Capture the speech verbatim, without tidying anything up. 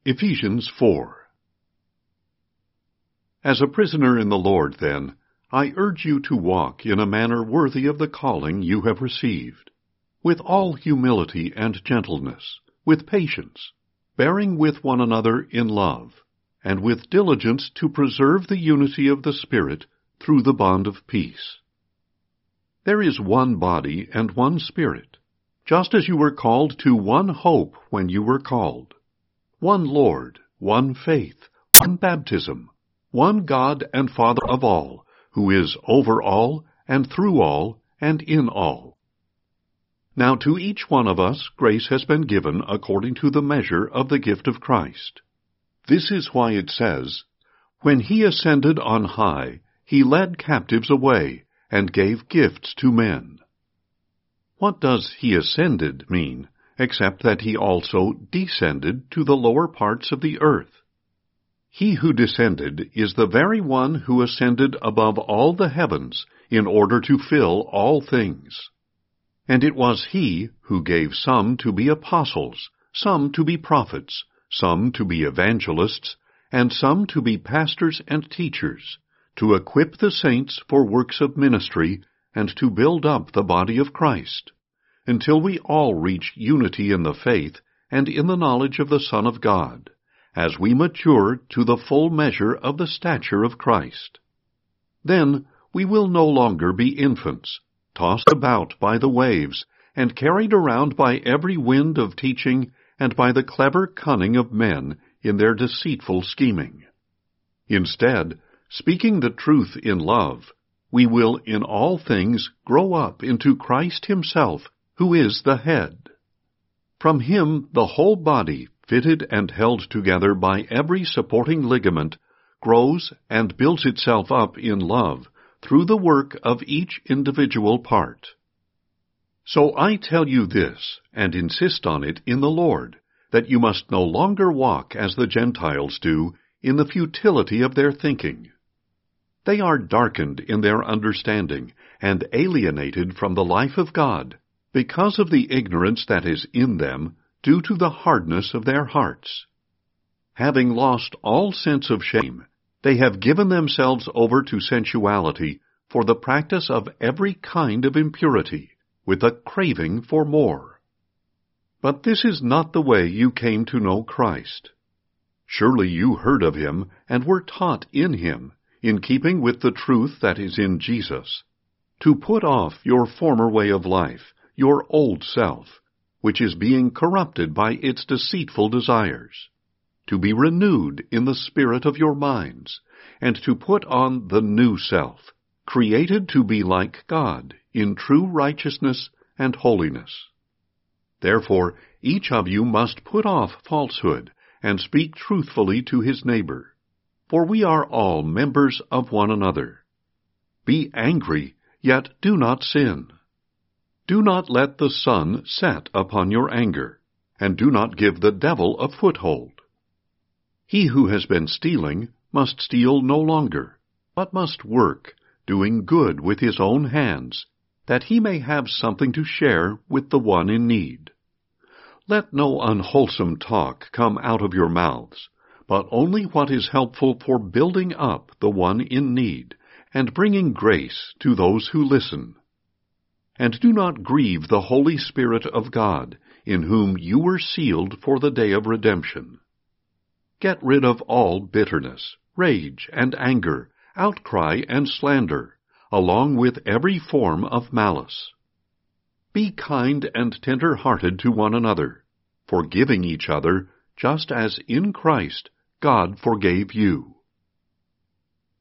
Ephesians four. As a prisoner in the Lord, then, I urge you to walk in a manner worthy of the calling you have received, with all humility and gentleness, with patience, bearing with one another in love, and with diligence to preserve the unity of the Spirit through the bond of peace. There is one body and one Spirit, just as you were called to one hope when you were called, one Lord, one faith, one baptism, one God and Father of all, who is over all, and through all, and in all. Now to each one of us grace has been given according to the measure of the gift of Christ. This is why it says, When he ascended on high, he led captives away, and gave gifts to men. What does he ascended mean, except that he also descended to the lower parts of the earth? He who descended is the very one who ascended above all the heavens in order to fill all things. And it was he who gave some to be apostles, some to be prophets, some to be evangelists, and some to be pastors and teachers, to equip the saints for works of ministry, and to build up the body of Christ, until we all reach unity in the faith and in the knowledge of the Son of God, as we mature to the full measure of the stature of Christ. Then we will no longer be infants, tossed about by the waves, and carried around by every wind of teaching, and by the clever cunning of men in their deceitful scheming. Instead, speaking the truth in love, we will in all things grow up into Christ himself, who is the head. From him the whole body, fitted and held together by every supporting ligament, grows and builds itself up in love through the work of each individual part. So I tell you this, and insist on it in the Lord, that you must no longer walk as the Gentiles do, in the futility of their thinking. They are darkened in their understanding, and alienated from the life of God, because of the ignorance that is in them, due to the hardness of their hearts. Having lost all sense of shame, they have given themselves over to sensuality for the practice of every kind of impurity, with a craving for more. But this is not the way you came to know Christ. Surely you heard of him and were taught in him, in keeping with the truth that is in Jesus, to put off your former way of life, your old self, which is being corrupted by its deceitful desires, to be renewed in the spirit of your minds, and to put on the new self, created to be like God in true righteousness and holiness. Therefore, each of you must put off falsehood, and speak truthfully to his neighbor, for we are all members of one another. Be angry, yet do not sin. Do not let the sun set upon your anger, and do not give the devil a foothold. He who has been stealing must steal no longer, but must work, doing good with his own hands, that he may have something to share with the one in need. Let no unwholesome talk come out of your mouths, but only what is helpful for building up the one in need, and bringing grace to those who listen. And do not grieve the Holy Spirit of God, in whom you were sealed for the day of redemption. Get rid of all bitterness, rage, and anger, outcry and slander, along with every form of malice. Be kind and tender-hearted to one another, forgiving each other, just as in Christ God forgave you.